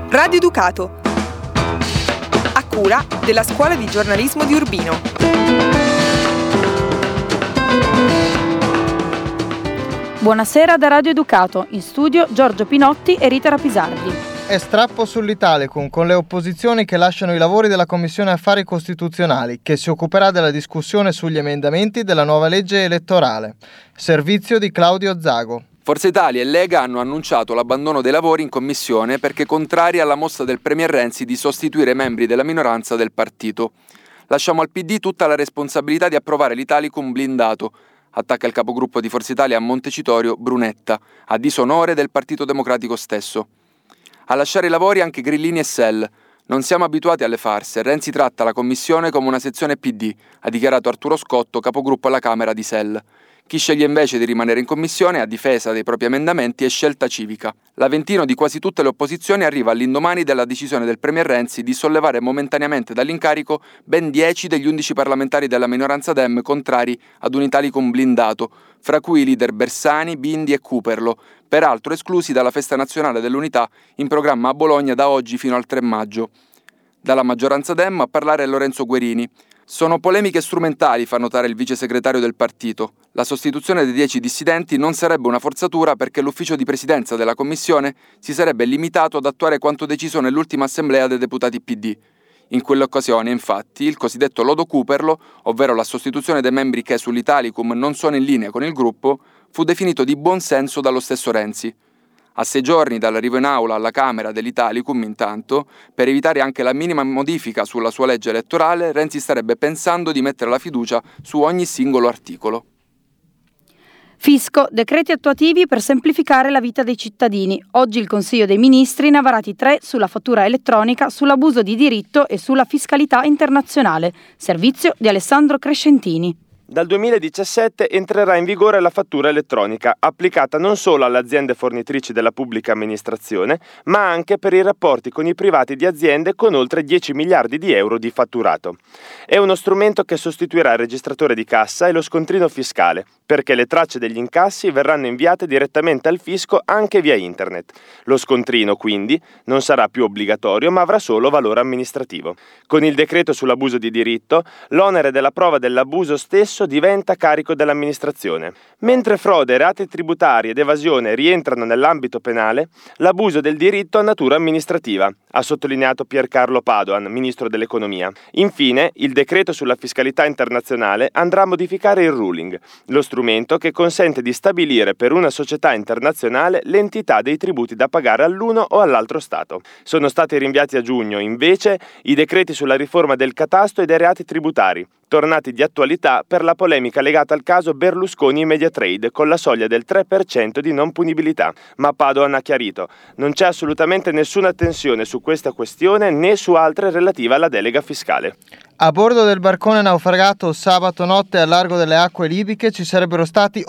Radio Educato, a cura della Scuola di Giornalismo di Urbino. Buonasera da Radio Educato, in studio Giorgio Pinotti e Rita Rapisardi. È strappo sull'Italicum con le opposizioni che lasciano i lavori della Commissione Affari Costituzionali, che si occuperà della discussione sugli emendamenti della nuova legge elettorale. Servizio di Claudio Zago. Forza Italia e Lega hanno annunciato l'abbandono dei lavori in commissione perché contrari alla mossa del Premier Renzi di sostituire membri della minoranza del partito. Lasciamo al PD tutta la responsabilità di approvare l'Italicum blindato, attacca il capogruppo di Forza Italia a Montecitorio Brunetta, a disonore del Partito Democratico stesso. A lasciare i lavori anche Grillini e Sell. Non siamo abituati alle farse, Renzi tratta la commissione come una sezione PD, ha dichiarato Arturo Scotto, capogruppo alla Camera di Sell. Chi sceglie invece di rimanere in commissione a difesa dei propri emendamenti è Scelta Civica. L'Aventino di quasi tutte le opposizioni arriva all'indomani della decisione del Premier Renzi di sollevare momentaneamente dall'incarico ben 10 degli 11 parlamentari della minoranza Dem contrari ad un Italicum blindato, fra cui i leader Bersani, Bindi e Cooperlo, peraltro esclusi dalla Festa Nazionale dell'Unità in programma a Bologna da oggi fino al 3 maggio. Dalla maggioranza Dem a parlare è Lorenzo Guerini. Sono polemiche strumentali, fa notare il vice segretario del partito. La sostituzione dei 10 dissidenti non sarebbe una forzatura perché l'ufficio di presidenza della commissione si sarebbe limitato ad attuare quanto deciso nell'ultima assemblea dei deputati PD. In quell'occasione, infatti, il cosiddetto lodo Cooperlo, ovvero la sostituzione dei membri che sull'Italicum non sono in linea con il gruppo, fu definito di buon senso dallo stesso Renzi. A 6 giorni dall'arrivo in aula alla Camera dell'Italicum, intanto, per evitare anche la minima modifica sulla sua legge elettorale, Renzi starebbe pensando di mettere la fiducia su ogni singolo articolo. Fisco, decreti attuativi per semplificare la vita dei cittadini. Oggi il Consiglio dei Ministri ne ha varati 3 sulla fattura elettronica, sull'abuso di diritto e sulla fiscalità internazionale. Servizio di Alessandro Crescentini. Dal 2017 entrerà in vigore la fattura elettronica, applicata non solo alle aziende fornitrici della pubblica amministrazione, ma anche per i rapporti con i privati di aziende con oltre 10 miliardi di euro di fatturato. È uno strumento che sostituirà il registratore di cassa e lo scontrino fiscale, perché le tracce degli incassi verranno inviate direttamente al fisco anche via internet. Lo scontrino, quindi, non sarà più obbligatorio, ma avrà solo valore amministrativo. Con il decreto sull'abuso di diritto, l'onere della prova dell'abuso stesso diventa a carico dell'amministrazione. Mentre frode, reati tributari ed evasione rientrano nell'ambito penale, l'abuso del diritto ha natura amministrativa, ha sottolineato Piercarlo Padoan, ministro dell'Economia. Infine, il decreto sulla fiscalità internazionale andrà a modificare il ruling, lo strumento che consente di stabilire per una società internazionale l'entità dei tributi da pagare all'uno o all'altro Stato. Sono stati rinviati a giugno, invece, i decreti sulla riforma del catasto e dei reati tributari, tornati di attualità per la polemica legata al caso Berlusconi Mediatrade con la soglia del 3% di non punibilità. Ma Padoan ha chiarito, non c'è assolutamente nessuna tensione su questa questione né su altre relative alla delega fiscale. A bordo del barcone naufragato sabato notte al largo delle acque libiche ci sarebbero stati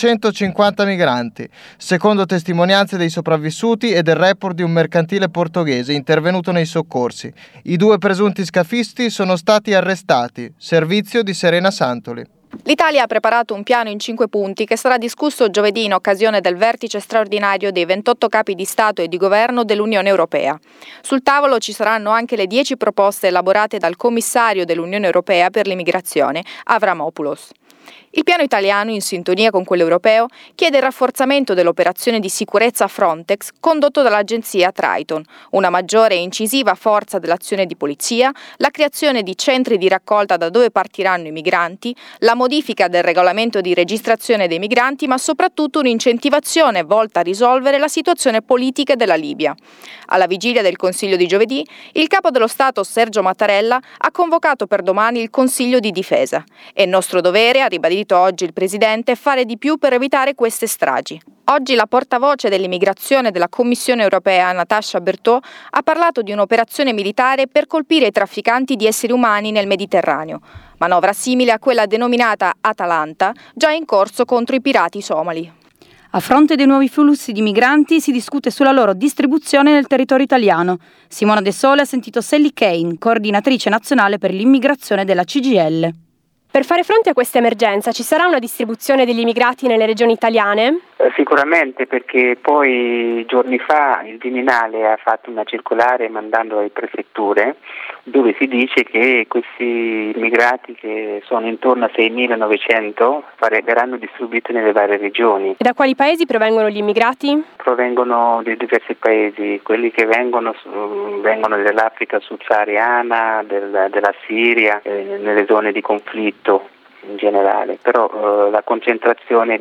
850 migranti, secondo testimonianze dei sopravvissuti e del report di un mercantile portoghese intervenuto nei soccorsi. I 2 presunti scafisti sono stati arrestati. Servizio di Serena Santoli. L'Italia ha preparato un piano in 5 punti che sarà discusso giovedì in occasione del vertice straordinario dei 28 capi di Stato e di Governo dell'Unione Europea. Sul tavolo ci saranno anche le 10 proposte elaborate dal commissario dell'Unione Europea per l'immigrazione, Avramopoulos. Il piano italiano, in sintonia con quello europeo, chiede il rafforzamento dell'operazione di sicurezza Frontex condotto dall'agenzia Triton, una maggiore e incisiva forza dell'azione di polizia, la creazione di centri di raccolta da dove partiranno i migranti, la modifica del regolamento di registrazione dei migranti, ma soprattutto un'incentivazione volta a risolvere la situazione politica della Libia. Alla vigilia del Consiglio di giovedì, il capo dello Stato Sergio Mattarella ha convocato per domani il Consiglio di Difesa. È nostro dovere, ha ribadito oggi il Presidente, fare di più per evitare queste stragi. Oggi la portavoce dell'immigrazione della Commissione europea, Natasha Berthaud, ha parlato di un'operazione militare per colpire i trafficanti di esseri umani nel Mediterraneo. Manovra simile a quella denominata Atalanta, già in corso contro i pirati somali. A fronte dei nuovi flussi di migranti si discute sulla loro distribuzione nel territorio italiano. Simona De Sole ha sentito Sally Kane, coordinatrice nazionale per l'immigrazione della CGIL. Per fare fronte a questa emergenza ci sarà una distribuzione degli immigrati nelle regioni italiane? Sicuramente, perché poi giorni fa il Viminale ha fatto una circolare mandando alle prefetture dove si dice che questi immigrati, che sono intorno a 6.900, verranno distribuiti nelle varie regioni. E da quali paesi provengono gli immigrati? Provengono di diversi paesi, quelli che vengono dell'Africa subsahariana, della Siria, nelle zone di conflitto in generale, però la concentrazione,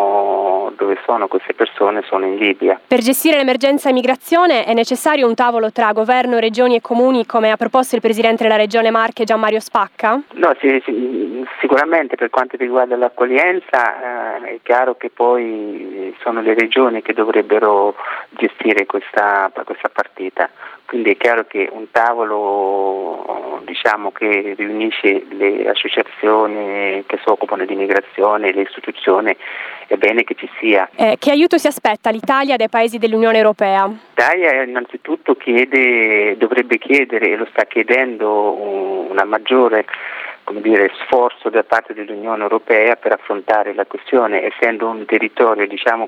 dove sono queste persone, sono in Libia. Per gestire l'emergenza immigrazione è necessario un tavolo tra governo, regioni e comuni, come ha proposto il presidente della regione Marche Gianmario Spacca? No, sicuramente per quanto riguarda l'accoglienza è chiaro che poi sono le regioni che dovrebbero gestire questa partita. Quindi è chiaro che un tavolo che riunisce le associazioni che si occupano di immigrazione e le istituzioni è bene che ci sia. Che aiuto si aspetta l'Italia dai paesi dell'Unione Europea? L'Italia innanzitutto dovrebbe chiedere, e lo sta chiedendo, una maggiore sforzo da parte dell'Unione Europea per affrontare la questione, essendo un territorio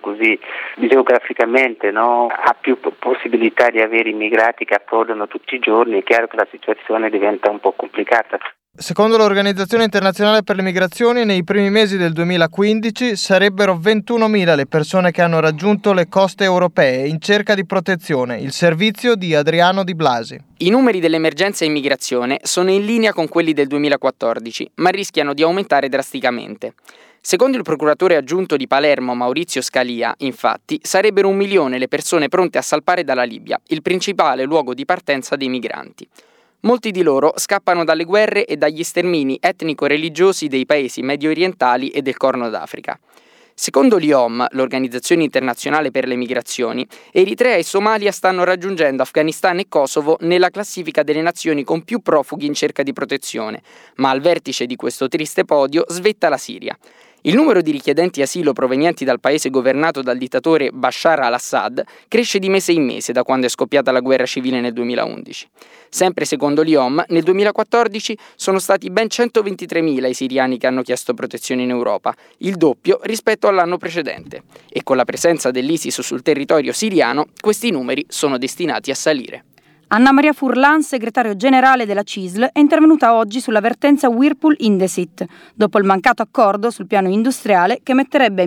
geograficamente ha più possibilità di avere immigrati che approdano tutti i giorni. È chiaro che la situazione diventa un po' complicata. Secondo l'Organizzazione Internazionale per le Migrazioni, nei primi mesi del 2015 sarebbero 21.000 le persone che hanno raggiunto le coste europee in cerca di protezione. Il servizio di Adriano Di Blasi. I numeri dell'emergenza immigrazione sono in linea con quelli del 2014, ma rischiano di aumentare drasticamente. Secondo il procuratore aggiunto di Palermo Maurizio Scalia, infatti, sarebbero 1 milione le persone pronte a salpare dalla Libia, il principale luogo di partenza dei migranti. Molti di loro scappano dalle guerre e dagli stermini etnico-religiosi dei paesi medio orientali e del Corno d'Africa. Secondo l'IOM, l'Organizzazione Internazionale per le Migrazioni, Eritrea e Somalia stanno raggiungendo Afghanistan e Kosovo nella classifica delle nazioni con più profughi in cerca di protezione, ma al vertice di questo triste podio svetta la Siria. Il numero di richiedenti asilo provenienti dal paese governato dal dittatore Bashar al-Assad cresce di mese in mese da quando è scoppiata la guerra civile nel 2011. Sempre secondo l'IOM, nel 2014 sono stati ben 123.000 i siriani che hanno chiesto protezione in Europa, il doppio rispetto all'anno precedente. E con la presenza dell'ISIS sul territorio siriano, questi numeri sono destinati a salire. Anna Maria Furlan, segretario generale della CISL, è intervenuta oggi sull'avvertenza Whirlpool Indesit, dopo il mancato accordo sul piano industriale che metterebbe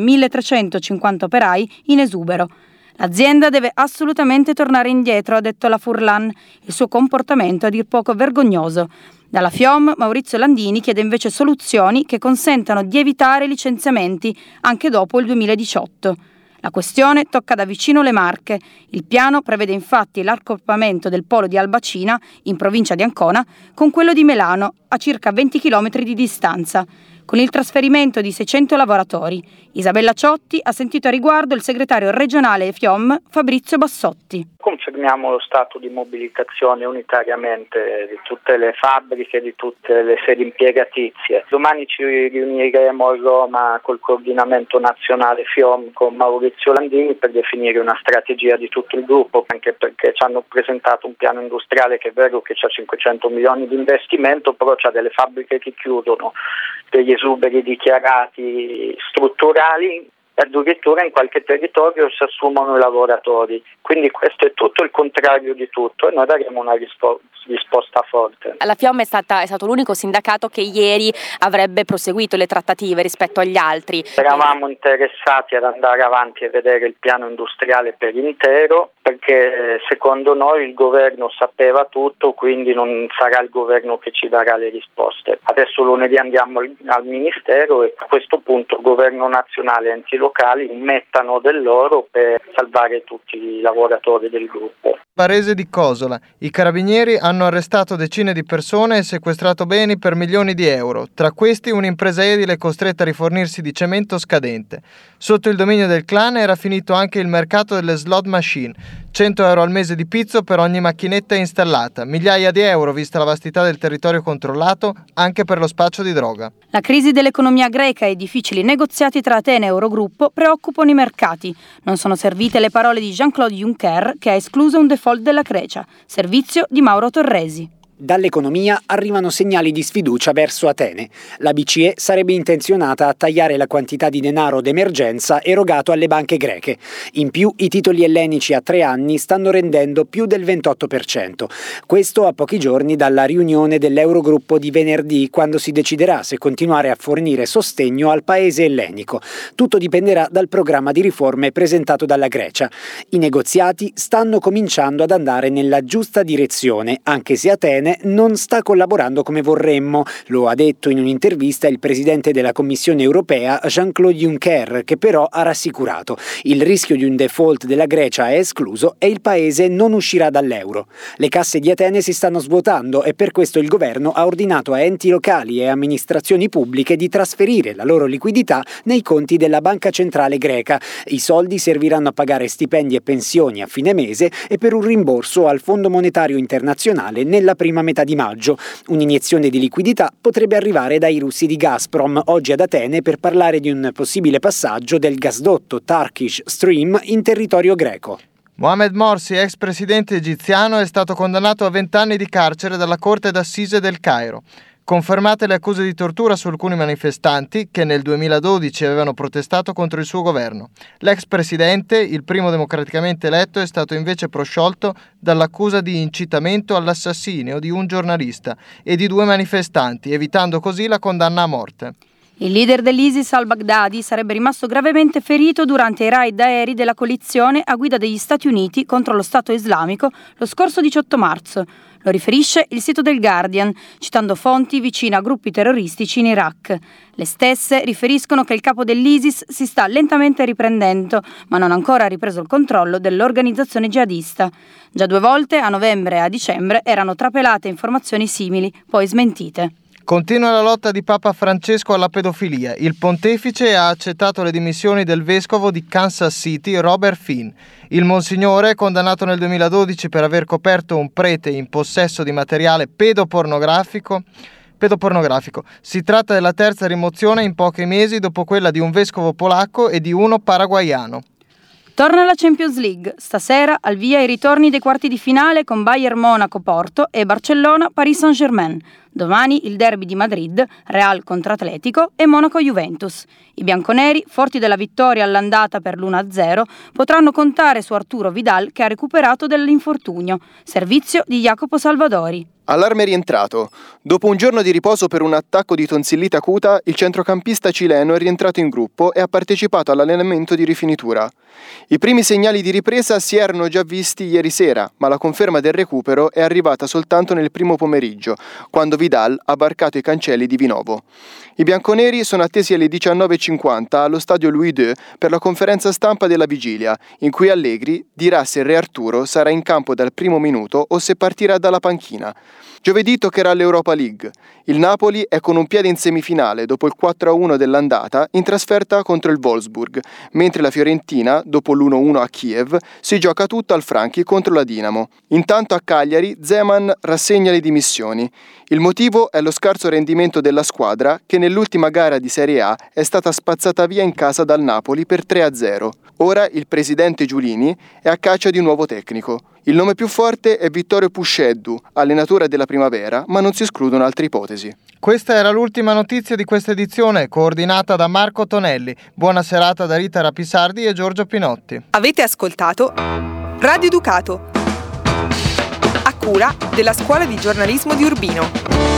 1.350 operai in esubero. L'azienda deve assolutamente tornare indietro, ha detto la Furlan. Il suo comportamento è a dir poco vergognoso. Dalla FIOM, Maurizio Landini chiede invece soluzioni che consentano di evitare licenziamenti anche dopo il 2018. La questione tocca da vicino le Marche. Il piano prevede infatti l'accorpamento del polo di Albacina, in provincia di Ancona, con quello di Melano, a circa 20 km di distanza, con il trasferimento di 600 lavoratori. Isabella Ciotti ha sentito a riguardo il segretario regionale FIOM Fabrizio Bassotti. Confermiamo lo stato di mobilitazione unitariamente di tutte le fabbriche, di tutte le sedi impiegatizie. Domani ci riuniremo a Roma col coordinamento nazionale FIOM con Maurizio Landini per definire una strategia di tutto il gruppo, anche perché ci hanno presentato un piano industriale che è vero che c'ha 500 milioni di investimento, però c'ha delle fabbriche che chiudono, degli esuberi dichiarati strutturali, addirittura in qualche territorio si assumono i lavoratori. Quindi questo è tutto il contrario di tutto e noi daremo una risposta forte. La FIOM è stato l'unico sindacato che ieri avrebbe proseguito le trattative rispetto agli altri. Eravamo interessati ad andare avanti e vedere il piano industriale per intero, perché secondo noi il governo sapeva tutto, quindi non sarà il governo che ci darà le risposte. Adesso lunedì andiamo al Ministero e a questo punto governo nazionale e enti locali mettano del loro per salvare tutti i lavoratori del gruppo. Varese di Cosola. I carabinieri hanno arrestato decine di persone e sequestrato beni per milioni di euro. Tra questi un'impresa edile costretta a rifornirsi di cemento scadente. Sotto il dominio del clan era finito anche il mercato delle slot machine. 100 euro al mese di pizzo per ogni macchinetta installata. Migliaia di euro vista la vastità del territorio controllato anche per lo spaccio di droga. La crisi dell'economia greca e i difficili negoziati tra Atene e Eurogruppo preoccupano i mercati. Non sono servite le parole di Jean-Claude Juncker, che ha escluso un default della Grecia. Servizio di Mauro Torresi. Dall'economia arrivano segnali di sfiducia verso Atene. La BCE sarebbe intenzionata a tagliare la quantità di denaro d'emergenza erogato alle banche greche. In più, i titoli ellenici a 3 anni stanno rendendo più del 28%. Questo a pochi giorni dalla riunione dell'Eurogruppo di venerdì, quando si deciderà se continuare a fornire sostegno al paese ellenico. Tutto dipenderà dal programma di riforme presentato dalla Grecia. I negoziati stanno cominciando ad andare nella giusta direzione, anche se Atene non sta collaborando come vorremmo, lo ha detto in un'intervista il presidente della Commissione europea Jean-Claude Juncker, che però ha rassicurato: il rischio di un default della Grecia è escluso e il paese non uscirà dall'euro. Le casse di Atene si stanno svuotando e per questo il governo ha ordinato a enti locali e amministrazioni pubbliche di trasferire la loro liquidità nei conti della Banca Centrale greca. I soldi serviranno a pagare stipendi e pensioni a fine mese e per un rimborso al Fondo Monetario Internazionale nella prima metà di maggio. Un'iniezione di liquidità potrebbe arrivare dai russi di Gazprom, oggi ad Atene per parlare di un possibile passaggio del gasdotto Turkish Stream in territorio greco. Mohamed Morsi, ex presidente egiziano, è stato condannato a 20 anni di carcere dalla Corte d'Assise del Cairo. Confermate le accuse di tortura su alcuni manifestanti che nel 2012 avevano protestato contro il suo governo. L'ex presidente, il primo democraticamente eletto, è stato invece prosciolto dall'accusa di incitamento all'assassinio di un giornalista e di 2 manifestanti, evitando così la condanna a morte. Il leader dell'ISIS al-Baghdadi sarebbe rimasto gravemente ferito durante i raid aerei della coalizione a guida degli Stati Uniti contro lo Stato islamico lo scorso 18 marzo. Lo riferisce il sito del Guardian, citando fonti vicine a gruppi terroristici in Iraq. Le stesse riferiscono che il capo dell'ISIS si sta lentamente riprendendo, ma non ha ancora ripreso il controllo dell'organizzazione jihadista. Già 2 volte, a novembre e a dicembre, erano trapelate informazioni simili, poi smentite. Continua la lotta di Papa Francesco alla pedofilia. Il pontefice ha accettato le dimissioni del vescovo di Kansas City, Robert Finn. Il monsignore, condannato nel 2012 per aver coperto un prete in possesso di materiale pedopornografico. Si tratta della terza rimozione in pochi mesi dopo quella di un vescovo polacco e di uno paraguaiano. Torna la Champions League. Stasera al via i ritorni dei quarti di finale con Bayern Monaco-Porto e Barcellona-Paris Saint-Germain. Domani il derby di Madrid, Real contro Atletico e Monaco-Juventus. I bianconeri, forti della vittoria all'andata per l'1-0, potranno contare su Arturo Vidal che ha recuperato dall'infortunio. Servizio di Jacopo Salvadori. Allarme rientrato. Dopo un giorno di riposo per un attacco di tonsillite acuta, il centrocampista cileno è rientrato in gruppo e ha partecipato all'allenamento di rifinitura. I primi segnali di ripresa si erano già visti ieri sera, ma la conferma del recupero è arrivata soltanto nel primo pomeriggio, quando Vidal ha varcato i cancelli di Vinovo. I bianconeri sono attesi alle 19:50 allo stadio Louis II per la conferenza stampa della vigilia, in cui Allegri dirà se il Re Arturo sarà in campo dal primo minuto o se partirà dalla panchina. Giovedì toccherà l'Europa League. Il Napoli è con un piede in semifinale dopo il 4-1 dell'andata in trasferta contro il Wolfsburg, mentre la Fiorentina, dopo l'1-1 a Kiev, si gioca tutta al Franchi contro la Dinamo. Intanto a Cagliari Zeman rassegna le dimissioni. Il motivo è lo scarso rendimento della squadra che nell'ultima gara di Serie A è stata spazzata via in casa dal Napoli per 3-0. Ora il presidente Giulini è a caccia di un nuovo tecnico. Il nome più forte è Vittorio Pusceddu, allenatore della Primavera, ma non si escludono altre ipotesi. Questa era l'ultima notizia di questa edizione, coordinata da Marco Tonelli. Buona serata da Rita Rapisardi e Giorgio Pinotti. Avete ascoltato Radio Ducato, a cura della Scuola di Giornalismo di Urbino.